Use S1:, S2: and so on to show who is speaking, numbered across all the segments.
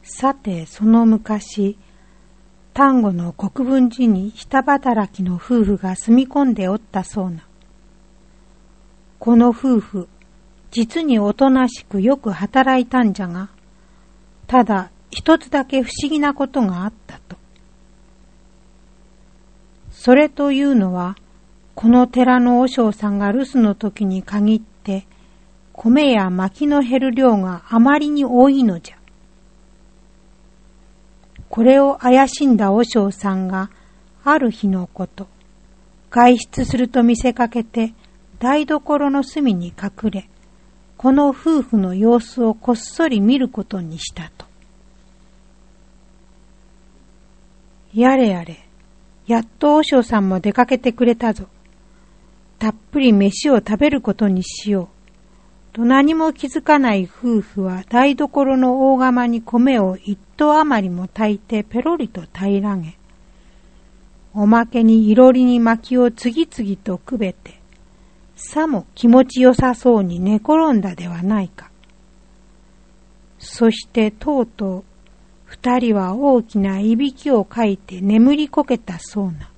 S1: さてその昔、丹後の国分寺に下働きの夫婦が住み込んでおったそうな。この夫婦、実におとなしくよく働いたんじゃが、ただ一つだけ不思議なことがあったと。それというのは、この寺の和尚さんが留守の時に限って、米や薪の減る量があまりに多いのじゃ。これを怪しんだ和尚さんがある日のこと、外出すると見せかけて台所の隅に隠れ、この夫婦の様子をこっそり見ることにしたと。やれやれ、やっと和尚さんも出かけてくれたぞ。たっぷり飯を食べることにしよう。と何も気づかない夫婦は台所の大釜に米を一斗余りも炊いてペロリと平らげ、おまけにいろりに薪を次々とくべて、さも気持ちよさそうに寝転んだではないか。そしてとうとう二人は大きないびきをかいて眠りこけたそうな。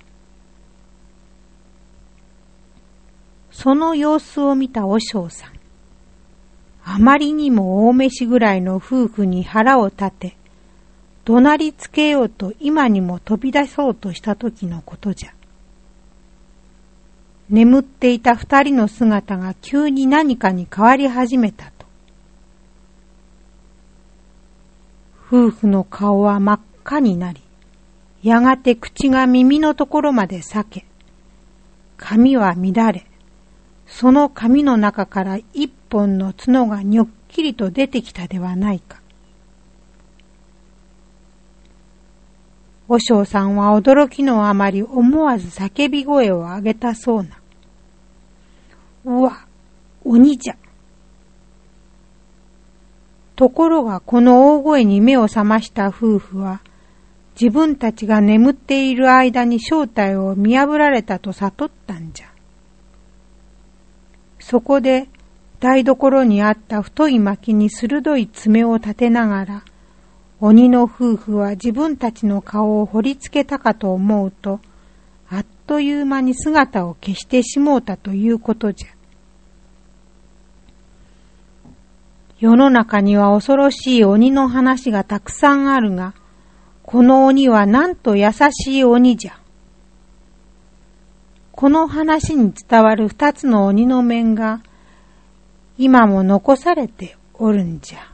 S1: その様子を見た和尚さん、あまりにも大飯ぐらいの夫婦に腹を立て、怒鳴りつけようと今にも飛び出そうとした時のことじゃ。眠っていた二人の姿が急に何かに変わり始めたと。夫婦の顔は真っ赤になり、やがて口が耳のところまで裂け、髪は乱れ、その髪の中から一本の角がにょっきりと出てきたではないか。和尚さんは驚きのあまり思わず叫び声を上げたそうな。うわ、鬼じゃ。ところがこの大声に目を覚ました夫婦は、自分たちが眠っている間に正体を見破られたと悟ったんじゃ。そこで台所にあった太い薪に鋭い爪を立てながら、鬼の夫婦は自分たちの顔を掘りつけたかと思うと、あっという間に姿を消してしもうたということじゃ。世の中には恐ろしい鬼の話がたくさんあるが、この鬼はなんと優しい鬼じゃ。この話に伝わる二つの鬼の面が今も残されておるんじゃ。